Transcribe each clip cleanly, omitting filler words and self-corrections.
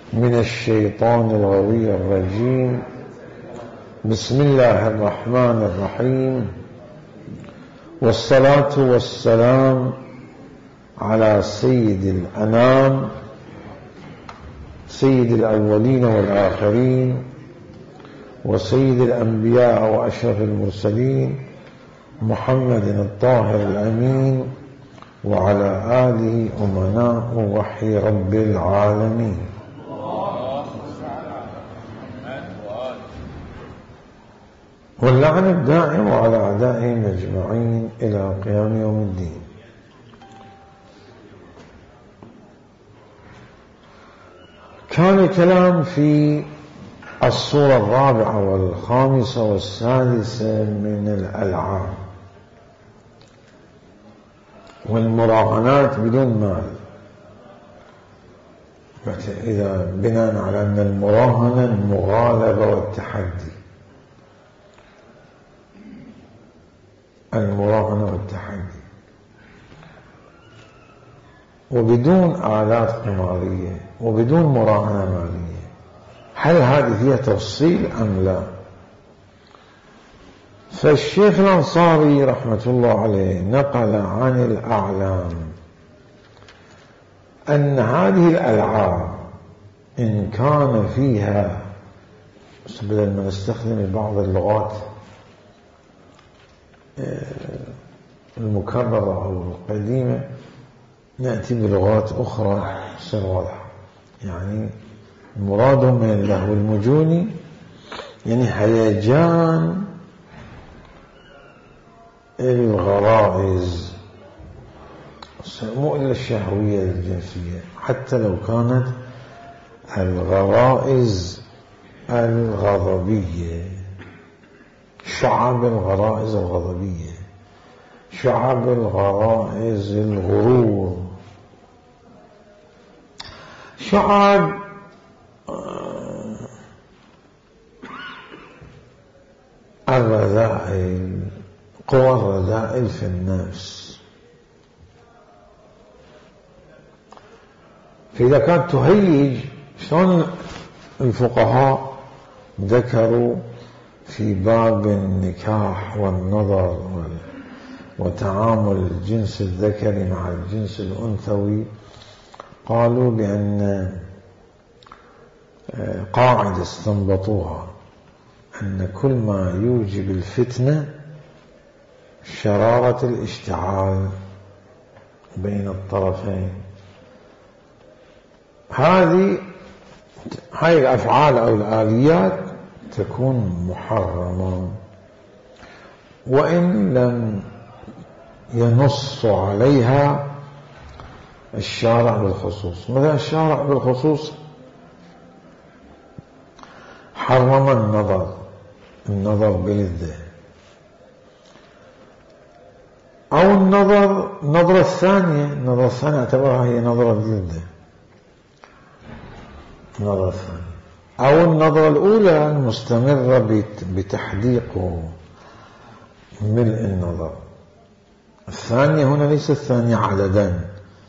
من الشيطان الغوي الرجيم. بسم الله الرحمن الرحيم، والصلاة والسلام على سيد الأنام، سيد الأولين والآخرين، وسيد الأنبياء وأشرف المرسلين، محمد الطاهر الأمين، وعلى آله أمناء وحي رب العالمين. واللعن الدائم على أعدائهم أجمعين إلى قيام يوم الدين. كان الكلام في الصورة الرابعة والخامسة والسادسة من الألعاب والمراهنات بدون مال، إذا بناء على أن المراهنة المغالبة والتحدي، المراهنة والتحدي، وبدون آلات قمارية وبدون مراهنة مالية. هل هذه فيها تفصيل أم لا؟ فالشيخ الأنصاري رحمة الله عليه نقل عن الأعلام أن هذه الألعاب إن كان فيها، بدل ما نستخدم بعض اللغات المكررة أو القديمة نأتي بلغات أخرى تصير واضحة. يعني المراد من اللهو المجوني يعني هيجان الغرائز، مو إلا الشهوية الجنسية، حتى لو كانت الغرائز الغضبية، شعب الغرائز الغضبية، شعب الغرائز الغرور، شعب الرذائل، قوى الرذائل في النفس. فإذا كانت تهيج، شلون الفقهاء ذكروا في باب النكاح والنظر وتعامل الجنس الذكري مع الجنس الأنثوي، قالوا بأن قاعدة استنبطوها أن كل ما يوجب الفتنة شرارة الاشتعال بين الطرفين. هاي الأفعال أو الآليات تكون محرمة وإن لم ينص عليها الشارع بالخصوص. مثلا الشارع بالخصوص حرم النظر بلذة، أو النظرة الثانية اعتبرها هي نظرة بلذة، النظرة الثانية، أو النظرة الأولى المستمرة بتحديق ملء النظر. الثانية هنا ليس الثانية عددا،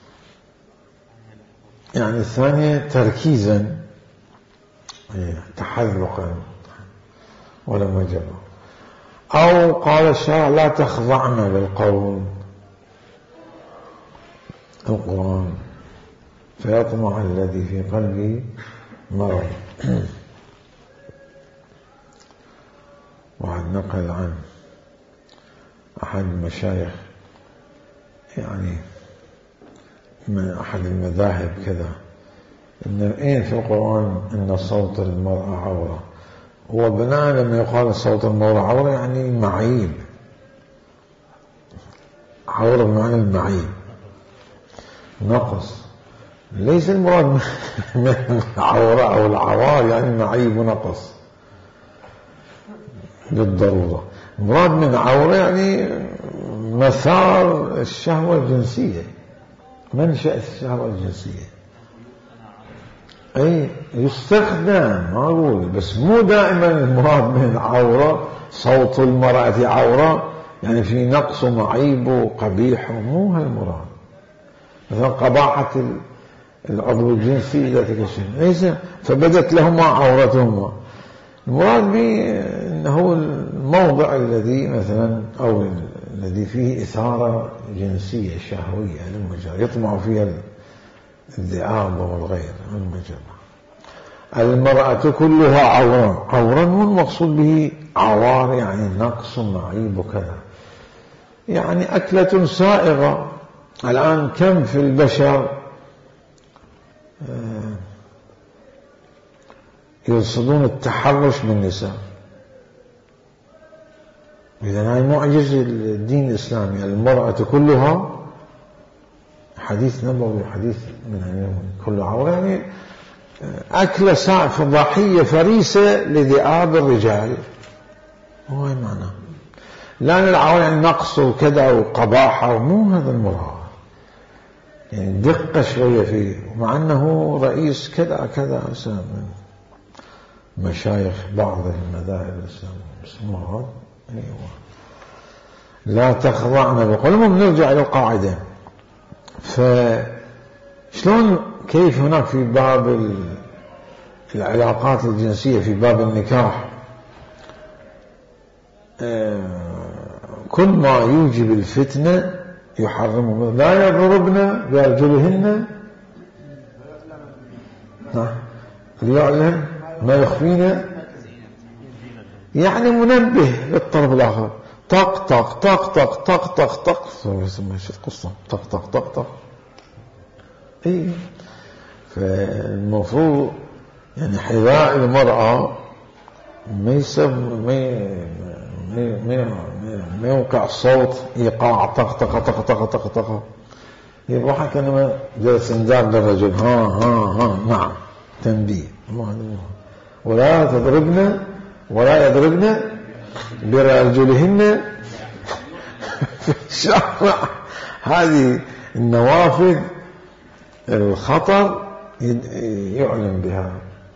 يعني الثانية تركيزا، تحذقا ولا مجرى. أو قال الشارع لا تخضعن بالقول، القرآن، فيطمع الذي في قلبه مرض. وعن نقل عن أحد المشايخ، يعني من أحد المذاهب كذا، إن في القرآن إن صوت المرأة عورة، هو بناء لما يقال صوت المرأة عورة يعني معيب، عورة بمعنى المعيب، نقص. ليس المراد من العورة أو العوار يعني معيب ونقص بالضرورة. المراد من عورة يعني مثار الشهوة الجنسية، منشأ الشهوة الجنسية. أي يستخدم، ما أقول، بس مو دائما المراد من عورة صوت المرأة عورة يعني في نقص ومعيب وقبيح، مو هالمراد. مثلا قباحة العضو الجنسي إذا تكشف ليس فبدت لهما عورتهما. المراد به أنه الموضع الذي مثلا أو الذي فيه إثارة جنسية شهوية للمجرى يطمع فيها الذئاب والغير المجرى. المرأة كلها عورا والمقصود به عوار يعني نقص معيب وكذا، يعني أكلة سائغة. الآن كم في البشر يرصدون التحرش بالنساء. إذن هاي معجزة الدين الإسلامي. المرأة كلها حديث نبوي حديث من اليوم كل عورة يعني أكل فضحية فريسة لذئاب الرجال. هو معنى لا العورة يعني نقص وكذا وقباحة ومو هذا المراد، يعني دقة شوية فيه. مع أنه رئيس كذا كذا من مشايخ بعض المذاهب الإسلامية بس المراد أيوة لا تخضعن بقول. المهم نرجع إلى القاعدة. فشلون كيف هناك في باب العلاقات الجنسية في باب النكاح كل ما يوجب الفتنة يحرمه. لا يضربن بأرجلهن ليعلم ما يخفين، يعني منبه للطرف الآخر. طق طق طق طق طق طق طق قصة طق طق طق طق. إيه فالمفروض يعني حذاء المرأة ما يوقع صوت إيقاع طق طق طق طق طق طق يروح كأنما جلس انذار للرجل ها نعم تنبيه. ولا يضربن برجلهن في الشارع. هذه النوافذ الخطر يعلم بها.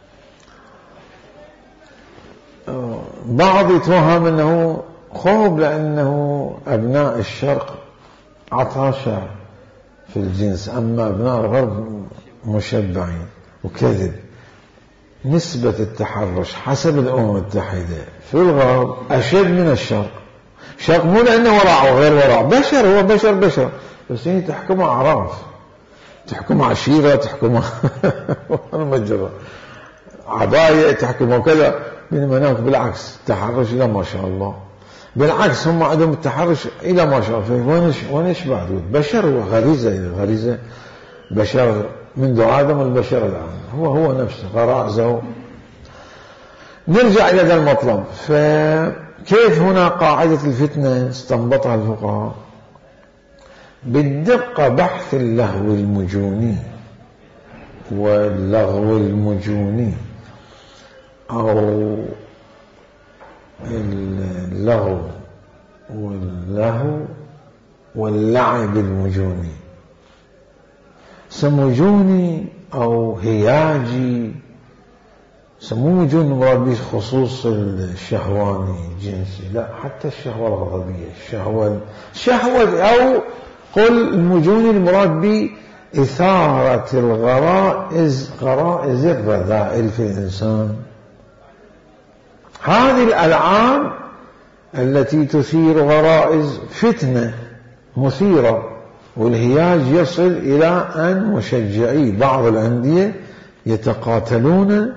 بعض يتوهم أنه خوف لأنه أبناء الشرق عطاشا في الجنس، أما أبناء الغرب مشبعين. وكذب. نسبة التحرش حسب الأمم المتحدة في الغرب أشد من الشرق. الشرق مو لأنه ورع وغير ورع، بشر هو بشر بس هي تحكم أعراف، تحكم عشيرة، تحكم المجرى عباية، تحكم وكذا. بينما هناك بالعكس التحرش إلى ما شاء الله. بالعكس هم عندهم التحرش إلى ما شاء الله. وينش بعد بشر وغريزة بشر منذ آدم البشر الآن هو نفسه غرائزه. نرجع إلى هذا المطلب. فكيف هنا قاعدة الفتنة استنبطها الفقهاء؟ بالدقة بحث اللهو المجوني واللغو المجوني أو اللغو واللعب المجوني. سموجوني أو هياجي سموه جون مراد به خصوص الشهواني جنسي، لا حتى الشهوة الغضبية الشهوة أو قل المجوني المراد به إثارة غرائز الرذائل في الإنسان. هذه الألعاب التي تثير غرائز فتنة مثيرة، والهياج يصل إلى أن مشجعي بعض الأندية يتقاتلون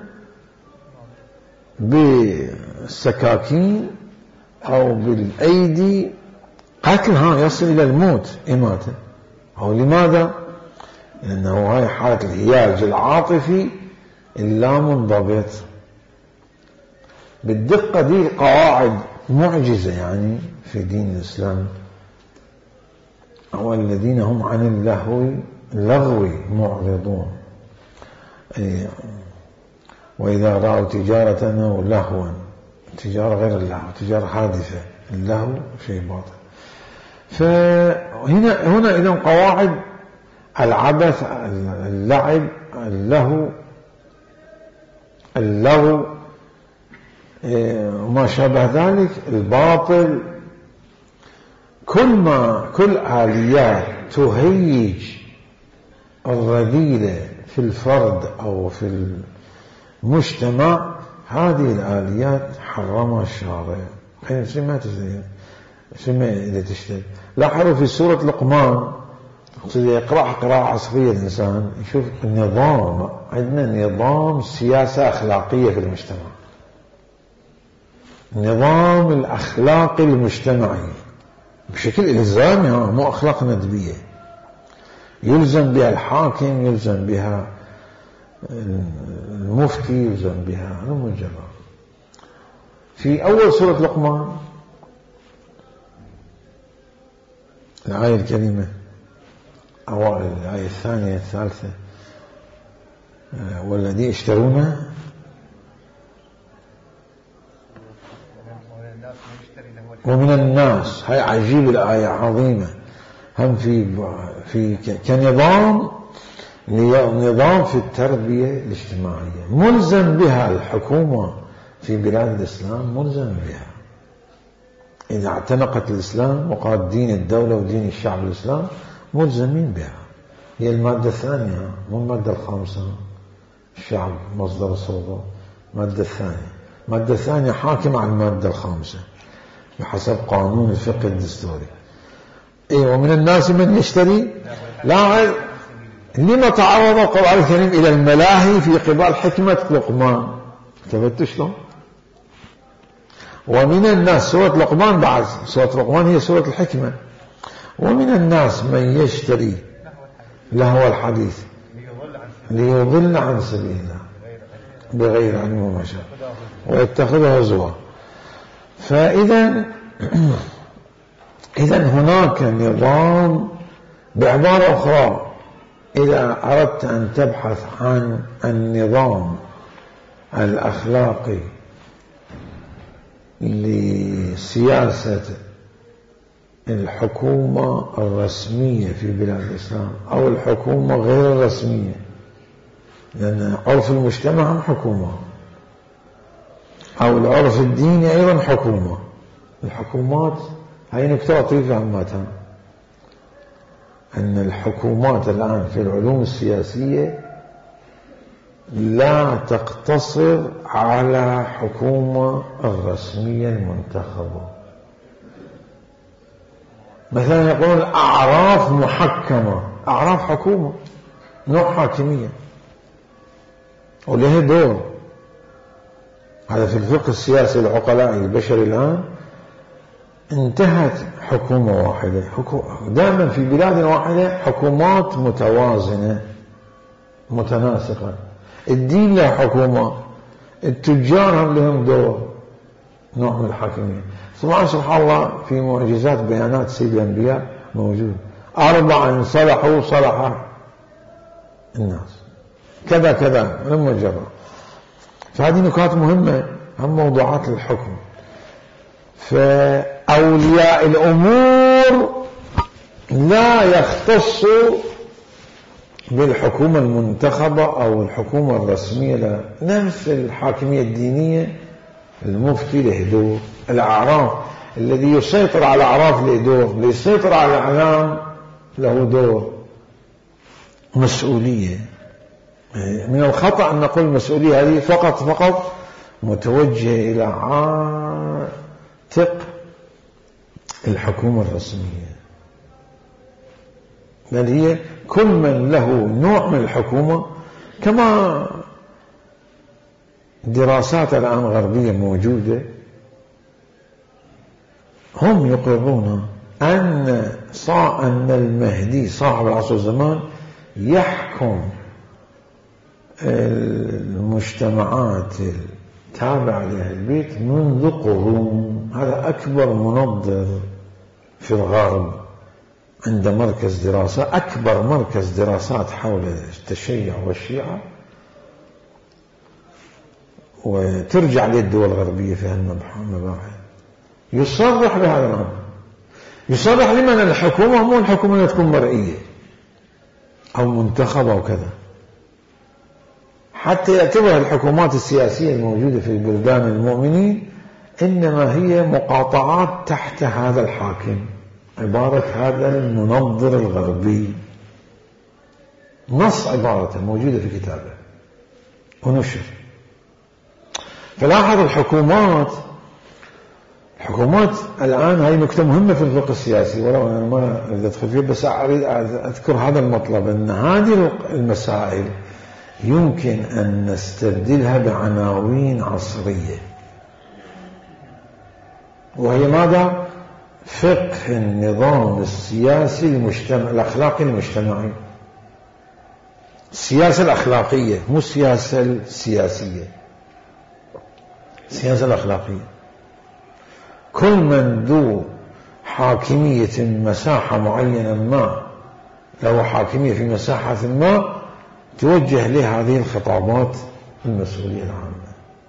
بالسكاكين أو بالأيدي قتل يصل إلى الموت إماتة. أو لماذا؟ لأنه هاي حالة الهياج العاطفي اللامنضبط. بالدقة دي قواعد معجزة يعني في دين الإسلام. أو الذين هم عن اللغو معرضون. وإذا رأوا تجارة أو لهوا، تجارة غير اللهو، تجارة حادثة، اللهو شيء باطل. فهنا إذن قواعد العبث، اللعب، اللغو وما شابه ذلك، الباطل، كل آليات تهيج الرذيلة في الفرد أو في المجتمع، هذه الآليات حرمها الشارع. ما تزين ما إذا تشتغل. لاحظوا في سورة لقمان يقرأ قراءة عصرية الإنسان يشوف النظام، عندنا نظام سياسة أخلاقية في المجتمع، النظام الأخلاقي المجتمعي بشكل إلزامي، مو أخلاق ندبية يلزم بها الحاكم، يلزم بها المفتي، يلزم بها المجرد. في أول سورة لقمان الآية الكريمة أوائل الآية الثانية الثالثة، والذي اشترونه ومن الناس، هاي عجيب الآية عظيمة، هم في كنظام نظام في التربية الاجتماعية ملزم بها الحكومة في بلاد الإسلام، ملزم بها إذا اعتنقت الإسلام وقالت دين الدولة ودين الشعب الإسلام ملزمين بها. هي المادة الثانية مو المادة الخامسة، الشعب مصدر السلطة، المادة الثانية. المادة الثانية حاكمة على المادة الخامسة بحسب قانون الفقه الدستوري. ومن الناس من يشتري لا. لما تعرض القرآن الكريم إلى الملاهي في قبال حكمة لقمان؟ ثبتوا شلون؟ ومن الناس سورة لقمان، بعد سورة لقمان هي سورة الحكمة. ومن الناس من يشتري لهو الحديث ليضل عن سبيل الله بغير علم وما شاء ويتخذها هزوا. فإذا هناك نظام. بعبارة أخرى، إذا أردت أن تبحث عن النظام الأخلاقي لسياسة الحكومة الرسمية في بلاد الإسلام أو الحكومة غير الرسمية، لأن عرف المجتمع حكومة، أو العرف الديني أيضا حكومة. الحكومات هاي نكتة لطيفة عامة، أن الحكومات الآن في العلوم السياسية لا تقتصر على حكومة الرسمية المنتخبة. مثلا يقولون أعراف محكمة، أعراف حكومة نوع حاكمية وله دور. هذا في الفقه السياسي العقلائي البشري الآن انتهت حكومة واحدة. دائما في بلاد واحدة حكومات متوازنة متناسقة. الدين له حكومة، التجار هم لهم دور، نوع من الحاكمية. ثم سبحان الله في معجزات بيانات سيد الأنبياء موجود، 4 صلحوا صلح الناس، كذا كذا لما جرى. فهذه نكات مهمة، هم موضوعات الحكم. فأولياء الأمور لا يختصوا بالحكومة المنتخبة أو الحكومة الرسمية، لا. نفس الحاكمية الدينية المفتي له دور، الأعراف الذي يسيطر على الأعراف له دور، اللي يسيطر على الإعلام له دور. مسؤولية. من الخطأ أن نقول المسؤولية هذه فقط متوجهة إلى عاتق الحكومة الرسمية، بل هي كل من له نوع من الحكومة. كما دراسات الآن غربية موجودة، هم يقررون أن المهدي صاحب العصر والزمان يحكم المجتمعات التابعة لأهل البيت منذ قرون. هذا أكبر منظر في الغرب عند مركز دراسة، أكبر مركز دراسات حول التشيع والشيعة، وترجع للدول الغربية في هالمباحث، يصرح بهذا الأمر. يصرح لمن الحكومة مو الحكومة اللي تكون مرئية أو منتخبة وكذا، حتى يعتبر الحكومات السياسية الموجودة في بلدان المؤمنين إنما هي مقاطعات تحت هذا الحاكم، عبارة هذا المنظر الغربي. نص عبارته موجودة في كتابه ونشر. فلاحظ الحكومات الآن، هاي نكتة مهمة في الفقه السياسي ولو أنا ما أريد أدخل فيه، بس أريد أذكر هذا المطلب، أن هذه المسائل يمكن أن نستبدلها بعناوين عصرية، وهي ماذا؟ فقه النظام السياسي الأخلاقي المجتمعي. السياسة الأخلاقية، مو السياسة السياسية، السياسة الأخلاقية. كل من ذو حاكمية مساحة معينة ما، له حاكمية في مساحة ما، توجه له هذه الخطابات المسؤولية العامة.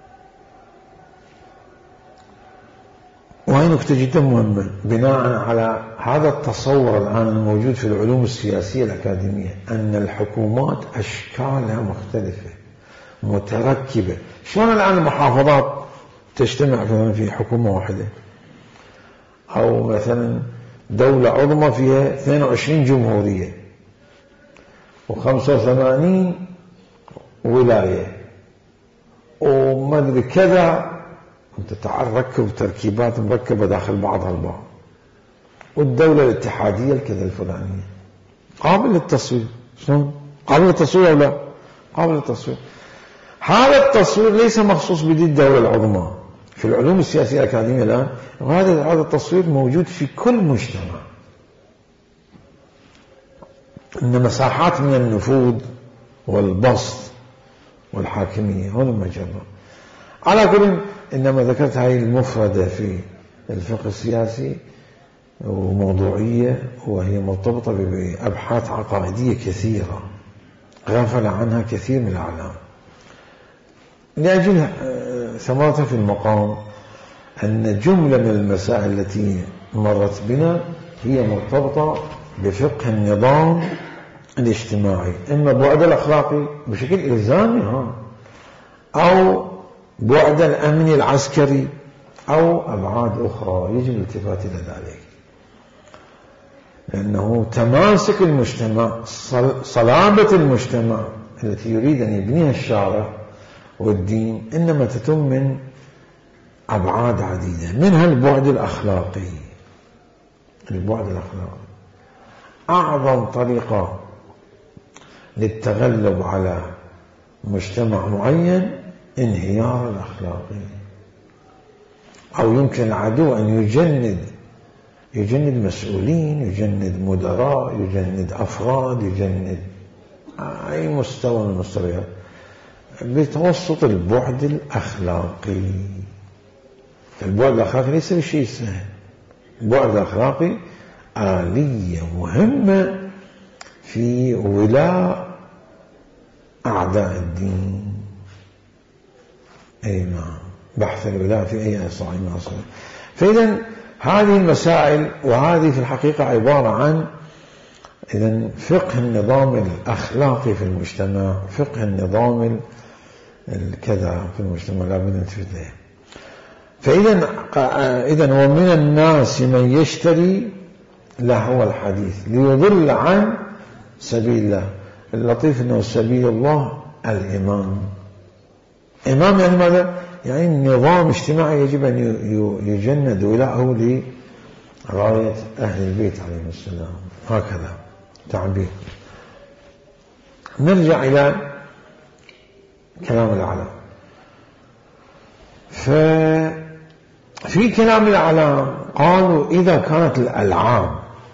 وهي نكتة جدا مهمة بناء على هذا التصور الآن الموجود في العلوم السياسية الأكاديمية، أن الحكومات أشكالها مختلفة متركبة. شلون الآن المحافظات تجتمع في حكومة واحدة، أو مثلا دولة عظمى فيها 22 جمهورية و85 ولاية وما أدري كذا، أنت تعال ركب تركيبات مركبة داخل بعضها البعض، والدولة الاتحادية الكذا الفلانية قابل للتصوير. شلون؟ قابل للتصوير أو لا؟ قابل للتصوير. هذا التصوير ليس مخصوص بدي الدولة العظمى في العلوم السياسية الأكاديمية الآن، وهذا التصوير موجود في كل مجتمع، أن مساحات من النفوذ والبسط والحاكمية هنا مجرة. على كل، إنما ذكرت هذه المفردة في الفقه السياسي وموضوعية، وهي مرتبطة بأبحاث عقائدية كثيرة غفل عنها كثير من الأعلام. لأجل ثمرتها في المقام أن جملة من المسائل التي مرت بنا هي مرتبطة بفقه النظام الاجتماعي، إما بعد الأخلاقي بشكل إلزامي، أو بعد الأمن العسكري، أو أبعاد أخرى يجب الالتفات إلى ذلك، لأنه تماسك المجتمع، صلابة المجتمع التي يريد أن يبنيها الشارع والدين إنما تتم من أبعاد عديدة، منها البعد الأخلاقي. البعد الأخلاقي أعظم طريقة للتغلب على مجتمع معين انهيار الأخلاقي، أو يمكن العدو أن يجند مسؤولين، يجند مدراء، يجند أفراد، يجند أي مستوى من المستويات بتوسط البعد الأخلاقي. البعد الأخلاقي ليس بشيء سهل، البعد الأخلاقي آلية مهمة في ولاء أعداء الدين. أي نعم، بحث الولاء في أي صعيد من أصله. فإذا هذه المسائل، وهذه في الحقيقة عبارة عن إذن فقه النظام الأخلاقي في المجتمع، فقه النظام الكذا في المجتمع لا بد ننتبه له. فإذا ومن الناس من يشتري لهو الحديث ليضل عن سبيل الله. اللطيف أنه سبيل الله الإمام. إمام يعني ماذا؟ يعني نظام اجتماعي يجب أن يجند ولاءه لراية أهل البيت عليهم السلام، هكذا تعبير. نرجع إلى كلام الأعلام. ففي كلام الأعلام قالوا إذا كانت الألعاب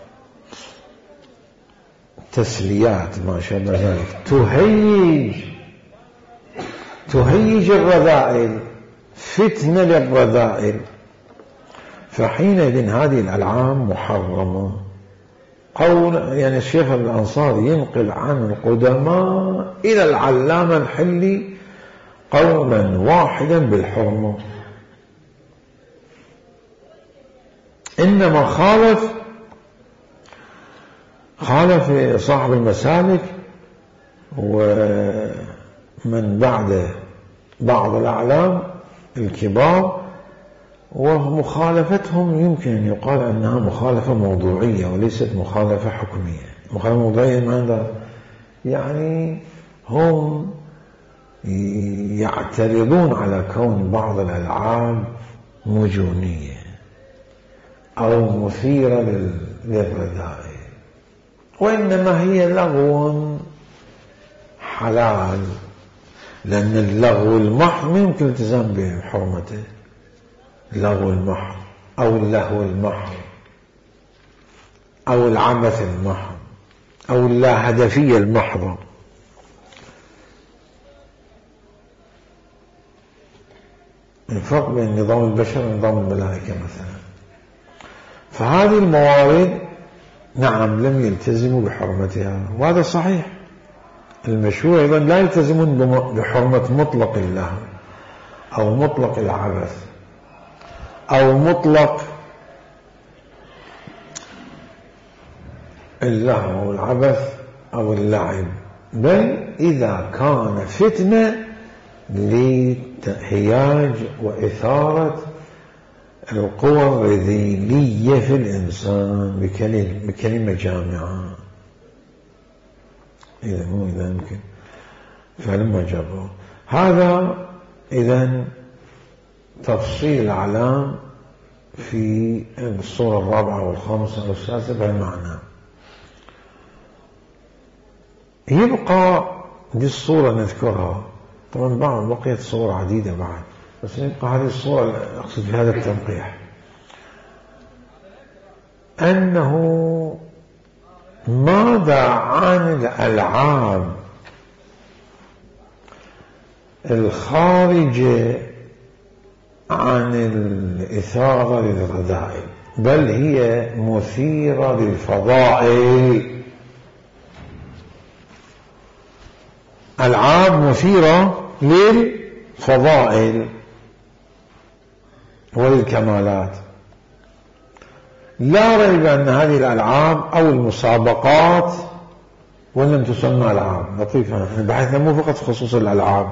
تسليات ما شابه ذلك تهيج الرذائل، فتنة للرذائل، فحينئذ هذه الألعاب محرمة. قول يعني الشيخ الأنصاري ينقل عن القدماء إلى العلامة الحلي قولا واحدا بالحرمة، إنما خالف صاحب المسالك ومن بعد بعض الأعلام الكبار، ومخالفتهم يمكن أن يقال أنها مخالفة موضوعية وليست مخالفة حكمية. مخالفة موضوعية ماذا؟ يعني هم يعترضون على كون بعض الألعاب مجونية أو مثيرة للرذائل، وإنما هي لغو حلال، لأن اللغو المحض ما يمكن الالتزام بحرمته، اللغو المحض أو اللهو المحض أو العبث المحض أو اللا هدفية المحضة. الفرق بين نظام البشر ونظام الملائكة مثلا، فهذه الموارد نعم لم يلتزموا بحرمتها، وهذا صحيح. المشروع أيضا لا يلتزمون بحرمة مطلق اللهو أو مطلق العبث أو مطلق اللهو أو العبث أو اللعب، بل إذا كان فتنة لهياج وإثارة القوى الرذيلية في الإنسان بكلمة جامعة، إذا مو إذا يمكن فلما جروا هذا. إذن تفصيل الأعلام في الصورة الرابعة والخامسة والسادسة بهالمعنى. يبقى دي الصورة نذكرها، طبعا بقيت صور عديدة بعد، بس يبقى هذه الصورة أقصد في هذا التنقيح، أنه ماذا عن الألعاب الخارجة عن الإثارة للرذائل، بل هي مثيرة للفضائل، ألعاب مثيرة للفضائل وللكمالات. لا ريب أن هذه الألعاب أو المسابقات، ولم تسمى ألعاب لطيفة، بحثنا مو فقط خصوص الألعاب،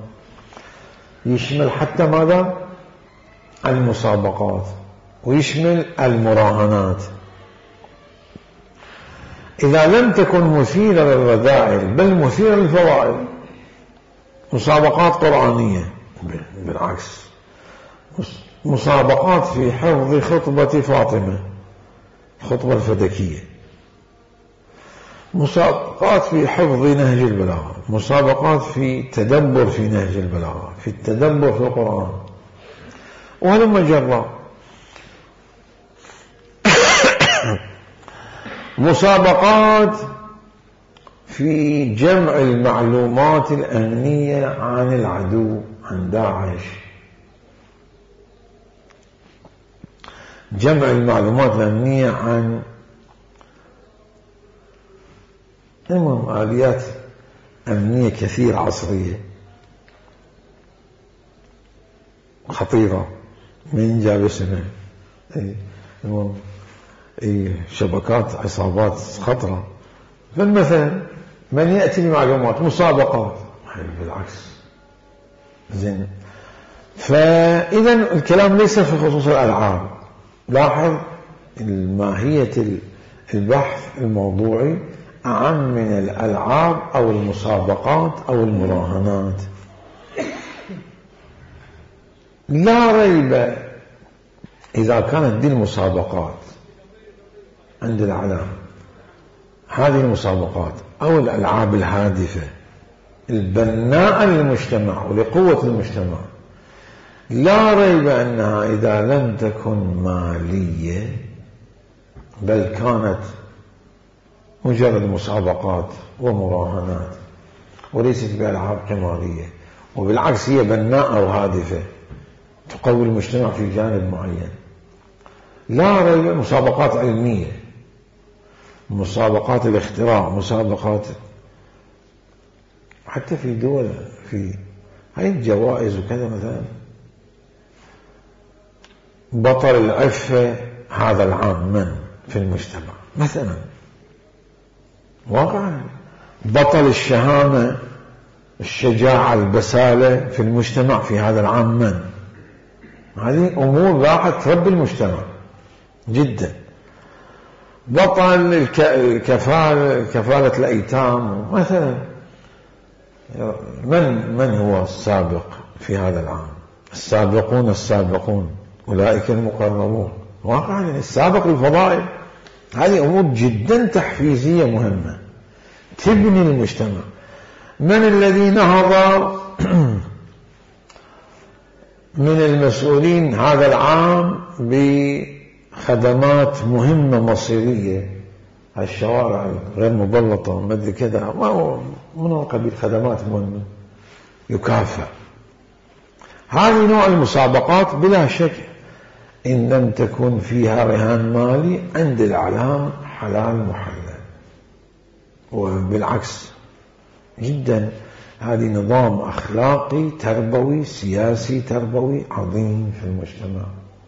يشمل حتى ماذا؟ المسابقات، ويشمل المراهنات. إذا لم تكن مثيرة للرذائل بل مثيرة للفضائل، مسابقات قرآنية بالعكس، مسابقات في حفظ خطبة فاطمة، الخطبة الفدكية، مسابقات في حفظ نهج البلاغة، مسابقات في تدبر في نهج البلاغة، في التدبر في القرآن، وهلم جرا. مسابقات في جمع المعلومات الأمنية عن العدو، عن داعش، جمع المعلومات الأمنية عن آليات أمنية كثيرة عصرية خطيرة، من جاب اسمه شبكات عصابات خطرة. فالمثل من يأتي بمعلومات مسابقات، بالعكس زين. فإذا الكلام ليس في خصوص الألعاب، لاحظ ماهية البحث الموضوعي أعم من الألعاب أو المسابقات أو المراهنات. لا ريب إذا كانت دي المسابقات عند العلام، هذه المسابقات أو الألعاب الهادفة البناءة للمجتمع ولقوة المجتمع، لا ريب أنها إذا لم تكن مالية بل كانت مجرد مسابقات ومراهنات وليست بألعاب قمارية، وبالعكس هي بناءة وهادفة تقوي المجتمع في جانب معين. لا ريب مسابقات علمية، مسابقات الاختراع، مسابقات حتى في دول في هاي الجوائز وكذا، مثلا بطل العفة هذا العام من في المجتمع مثلا، واقعا بطل الشهامة الشجاعة البسالة في المجتمع في هذا العام من. هذه أمور راح تربي المجتمع جدا. بطل كفالة الأيتام مثلا. من هو السابق في هذا العام؟ السابقون أولئك المقربون. واقعا السابق الفضائل. هذه أمور جدا تحفيزية مهمة تبني المجتمع. من الذي نهض من المسؤولين هذا العام بخدمات مهمة مصيرية؟ الشوارع غير مبلطة مدري كذا، من قبيل خدمات مهمة يكافئ. هذه نوع المسابقات بلا شك إن لم تكن فيها رهان مالي عند الإعلام حلال محلل. وبالعكس جدا هذه نظام أخلاقي تربوي سياسي تربوي عظيم في المجتمع،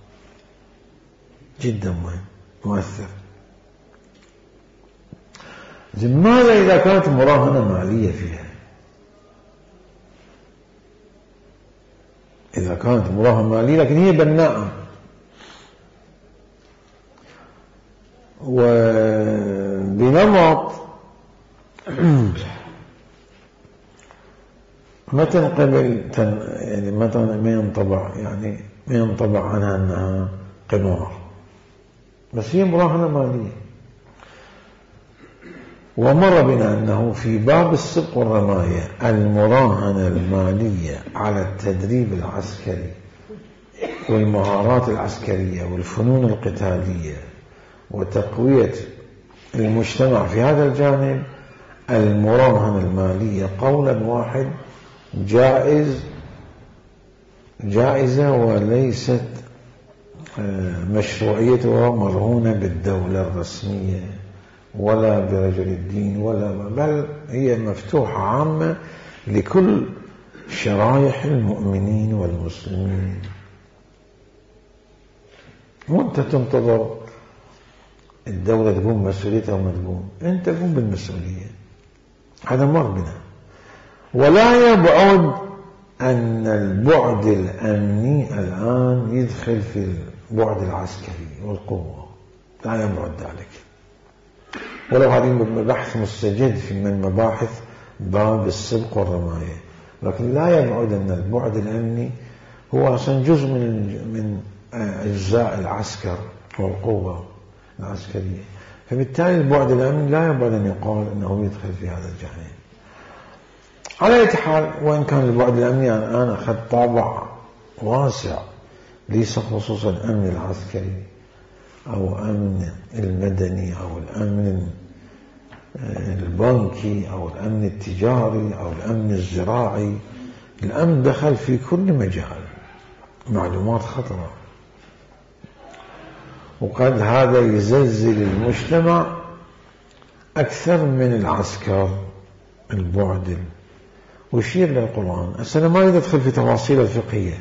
جدا مهم مؤثر. ماذا إذا كانت مراهنة مالية فيها؟ إذا كانت مراهنة مالية لكن هي بناءة وبنمط ما تنقبل يعني ما ينطبع عنها أنها قمار، بس هي مراهنة مالية. ومر بنا أنه في باب السبق والرماية المراهنة المالية على التدريب العسكري والمهارات العسكرية والفنون القتالية وتقوية المجتمع في هذا الجانب، المراهنة المالية قولا واحد جائزة وليست مشروعيتها مرهونة بالدولة الرسمية ولا برجل الدين بل هي مفتوحة عامة لكل شرائح المؤمنين والمسلمين. وانت تنتظر الدولة تقوم مسؤوليتها وما تقوم، انت قوم بالمسؤولية. هذا مر بنا. ولا يبعد أن البعد الأمني الآن يدخل في البعد العسكري والقوة، لا يبعد ذلك، ولو هذه بحث مستجد في من مباحث باب السبق والرماية، لكن لا يبعد أن البعد الأمني هو أصلا جزء من أجزاء العسكر والقوة العسكرية. فبالتالي البعد الأمني لا يبعد أن يقال أنه يدخل في هذا الجانب. على أي حال، وإن كان البعد الأمني أنا أخذ طابع واسع، ليس خصوصا الأمن العسكري أو أمن المدني أو الأمن البنكي أو الأمن التجاري أو الأمن الزراعي. الأمن دخل في كل مجال، معلومات خطرة، وقد هذا يزلزل المجتمع أكثر من العسكر. البعد ويشير للقرآن. أنا ما أريد أدخل في تفاصيل الفقهية.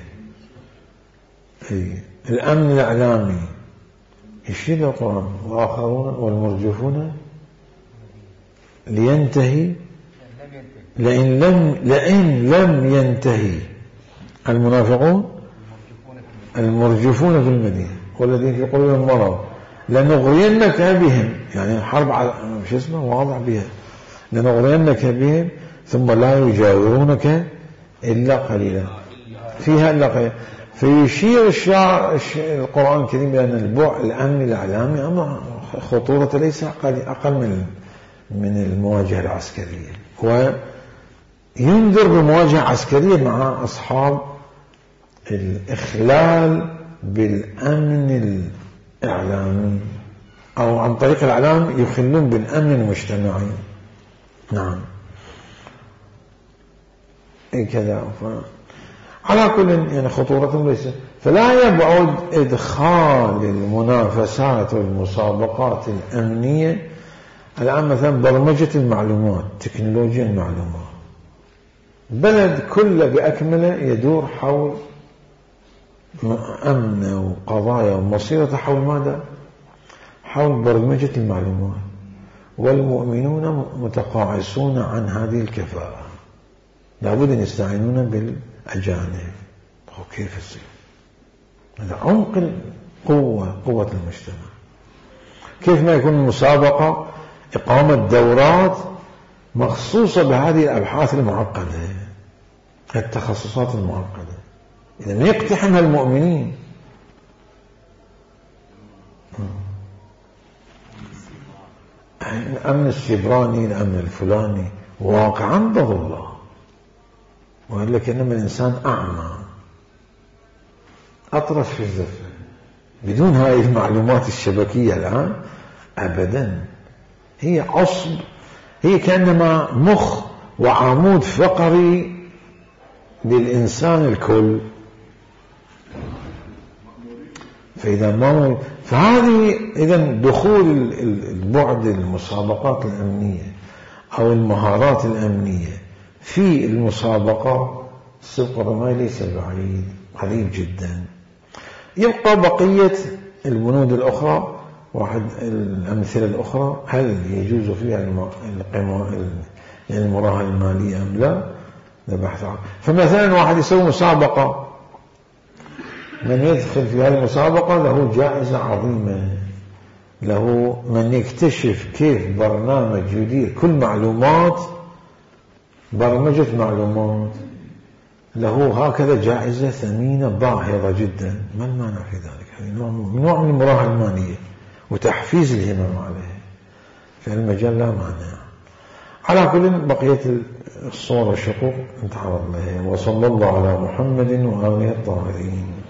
الأمن الإعلامي يشير للقرآن. وآخرون والمرجفون لينتهي لئن لم ينتهي المرجفون في المدينة والذين في قلوبهم مرض لنغرينك بهم، يعني حرب على واضح بها، لنغرينك بهم ثم لا يجاورونك إلا قليلا فيها إلا قليلا. فيشير القرآن الكريم بأن الأمن الإعلامي خطورة ليس أقل من المواجهة العسكرية، وينذر بمواجهة عسكرية مع أصحاب الإخلال بالأمن الإعلامي أو عن طريق الإعلام يخلون بالأمن المجتمعي. نعم كذا. على كل يعني خطورة ليس. فلا يبعد إدخال المنافسات والمسابقات الأمنية الآن مثلا برمجة المعلومات، تكنولوجيا المعلومات، بلد كله بأكمله يدور حول أمن وقضايا ومصيرة حول ماذا؟ حول برمجة المعلومات، والمؤمنون متقاعسون عن هذه الكفاءة، لابد أن يستعينون بالأجانب. كيف يصير؟ هذا عمق قوة المجتمع. كيف ما يكون المسابقة إقامة دورات مخصوصة بهذه الأبحاث المعقدة، التخصصات المعقدة، إذا يقتحمها المؤمنين. الأمن السيبراني، الأمن الفلاني، واقعا ضد الله، وقال لك إنما الإنسان أعمى أطرف في الزفة بدون هاي المعلومات الشبكية الآن أبدا. هي عصب، هي كأنما مخ وعمود فقري للإنسان الكل. فهذه إذن دخول البعد المسابقات الأمنية أو المهارات الأمنية في المسابقة السبق الرمائي ليس بعيد، قريب جدا. يبقى بقية البنود الأخرى، واحد الأمثلة الأخرى، هل يجوز فيها المراهنة المالية أم لا؟ نبحث عنه. فمثلا واحد يسوي مسابقة، من يدخل في هذه المسابقة له جائزة عظيمة، له من يكتشف كيف برنامج يدير كل معلومات، برمجة معلومات، له هكذا جائزة ثمينة باهظة جدا. ما المانع في ذلك؟ هذه نوع من المراهنة المالية وتحفيز الهمم عليه، في المجال لا مانع. على كل بقية الصور والشقوق نتعرض لها. وصلى الله على محمد وآله الطاهرين.